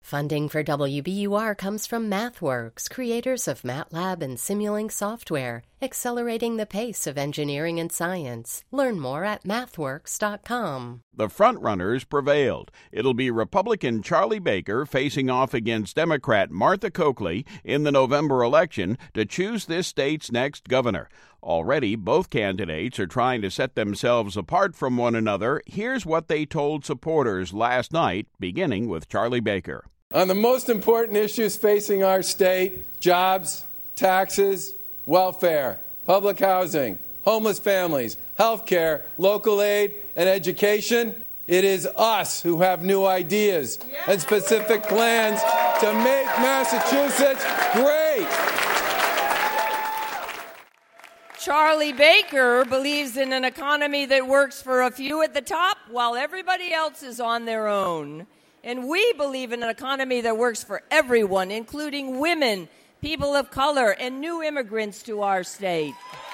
Funding for WBUR comes from MathWorks, creators of MATLAB and Simulink software, accelerating the pace of engineering and science. Learn more at mathworks.com. The frontrunners prevailed. It'll be Republican Charlie Baker facing off against Democrat Martha Coakley in the November election to choose this state's next governor. Already, both candidates are trying to set themselves apart from one another. Here's what they told supporters last night, beginning with Charlie Baker. On the most important issues facing our state, jobs, taxes, welfare, public housing, homeless families, health care, local aid, and education, it is us who have new ideas and specific plans to make Massachusetts great. Charlie Baker believes in an economy that works for a few at the top while everybody else is on their own. And we believe in an economy that works for everyone, including women, people of color, and new immigrants to our state.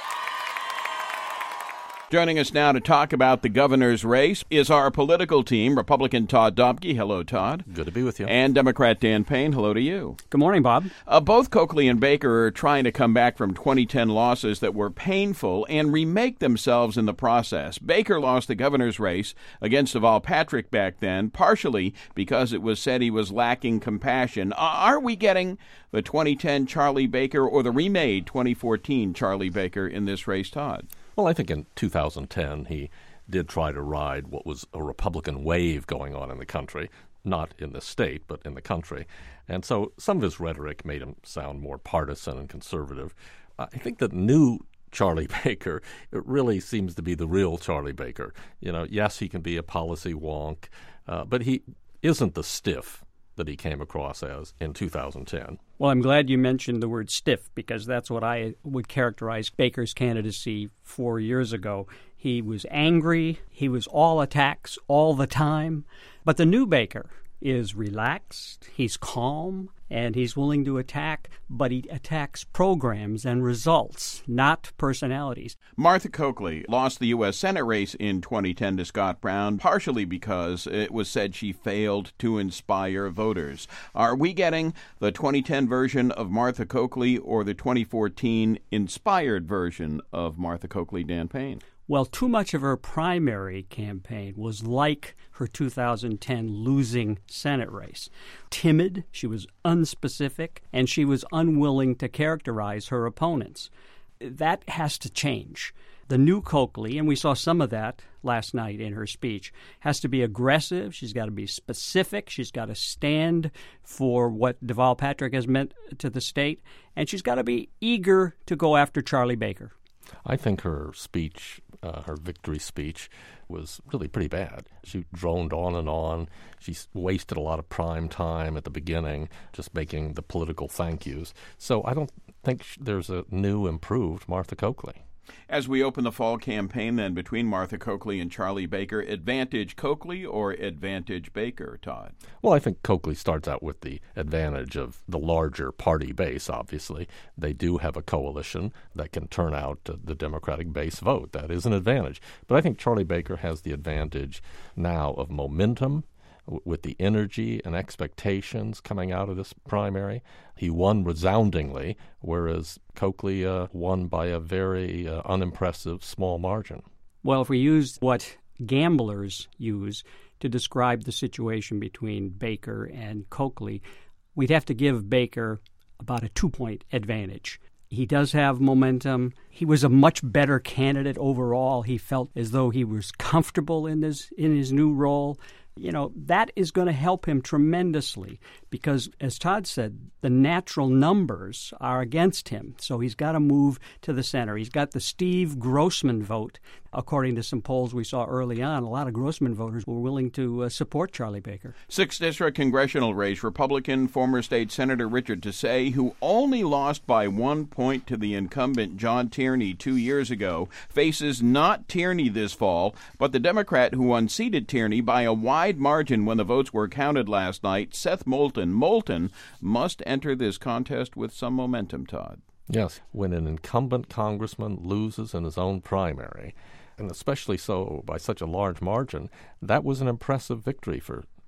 Joining us now to talk about the governor's race is our political team, Republican Todd Dobke. Hello, Todd. Good to be with you. And Democrat Dan Payne. Hello to you. Good morning, Bob. Both Coakley and Baker are trying to come back from 2010 losses that were painful and remake themselves in the process. Baker lost the governor's race against Deval Patrick back then, partially because it was said he was lacking compassion. Are we getting the 2010 Charlie Baker or the remade 2014 Charlie Baker in this race, Todd? Well, I think in 2010 he did try to ride what was a Republican wave going on in the country, not in the state, but in the country. And so some of his rhetoric made him sound more partisan and conservative. I think that new Charlie Baker, it really seems to be the real Charlie Baker. You know, yes, he can be a policy wonk, but he isn't the stiff that he came across as in 2010. Well, I'm glad you mentioned the word stiff because that's what I would characterize Baker's candidacy 4 years ago. He was angry. He was all attacks all the time. But the new Baker is relaxed, he's calm, and he's willing to attack, but he attacks programs and results, not personalities. Martha Coakley lost the U.S. Senate race in 2010 to Scott Brown, partially because it was said she failed to inspire voters. Are we getting the 2010 version of Martha Coakley or the 2014 inspired version of Martha Coakley, Dan Payne? Well, too much of her primary campaign was like her 2010 losing Senate race. Timid, she was unspecific, and she was unwilling to characterize her opponents. That has to change. The new Coakley, and we saw some of that last night in her speech, has to be aggressive. She's got to be specific. She's got to stand for what Deval Patrick has meant to the state, and she's got to be eager to go after Charlie Baker. I think her speech, her victory speech, was really pretty bad. She droned on and on. She wasted a lot of prime time at the beginning, just making the political thank yous. So I don't think there's a new, improved Martha Coakley. As we open the fall campaign then between Martha Coakley and Charlie Baker, advantage Coakley or advantage Baker, Todd? Well, I think Coakley starts out with the advantage of the larger party base, obviously. They do have a coalition that can turn out the Democratic base vote. That is an advantage. But I think Charlie Baker has the advantage now of momentum, with the energy and expectations coming out of this primary. He won resoundingly, whereas Coakley won by a very unimpressive small margin. Well, if we use what gamblers use to describe the situation between Baker and Coakley, we'd have to give Baker about a 2-point advantage. He does have momentum. He was a much better candidate overall. He felt as though he was comfortable in his new role. You know, that is going to help him tremendously because, as Todd said, the natural numbers are against him. So he's got to move to the center. He's got the Steve Grossman vote. According to some polls we saw early on, a lot of Grossman voters were willing to support Charlie Baker. 6th District congressional race, Republican former state Senator Richard Tassay, who only lost by 1 point to the incumbent John Tierney 2 years ago, faces not Tierney this fall, but the Democrat who unseated Tierney by a wide margin when the votes were counted last night, Seth Moulton. Moulton must enter this contest with some momentum, Todd. Yes, when an incumbent congressman loses in his own primary, and especially so by such a large margin, that was an impressive victory for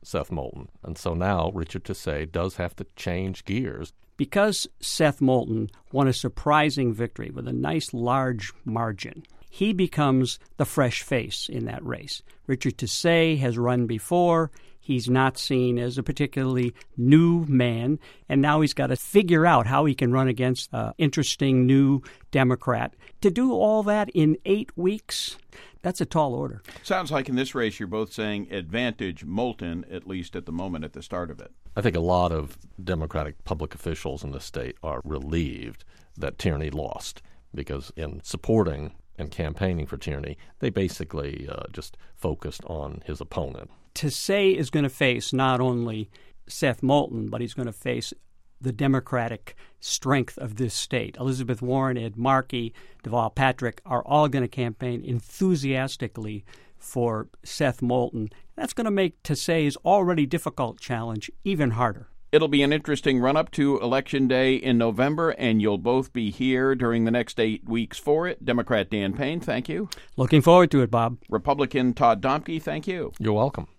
Seth Moulton. And so now Richard Tassé does have to change gears. Because Seth Moulton won a surprising victory with a nice large margin, he becomes the fresh face in that race. Richard Tassé has run before. He's not seen as a particularly new man, and now he's got to figure out how he can run against an interesting new Democrat. To do all that in 8 weeks, that's a tall order. Sounds like in this race you're both saying advantage Moulton, at least at the moment, at the start of it. I think a lot of Democratic public officials in the state are relieved that Tierney lost, because in supporting and campaigning for Tierney, they basically just focused on his opponent. Tassé is going to face not only Seth Moulton, but he's going to face the Democratic strength of this state. Elizabeth Warren, Ed Markey, Deval Patrick are all going to campaign enthusiastically for Seth Moulton. That's going to make Tassé's already difficult challenge even harder. It'll be an interesting run-up to Election Day in November, and you'll both be here during the next 8 weeks for it. Democrat Dan Payne, thank you. Looking forward to it, Bob. Republican Todd Domke, thank you. You're welcome.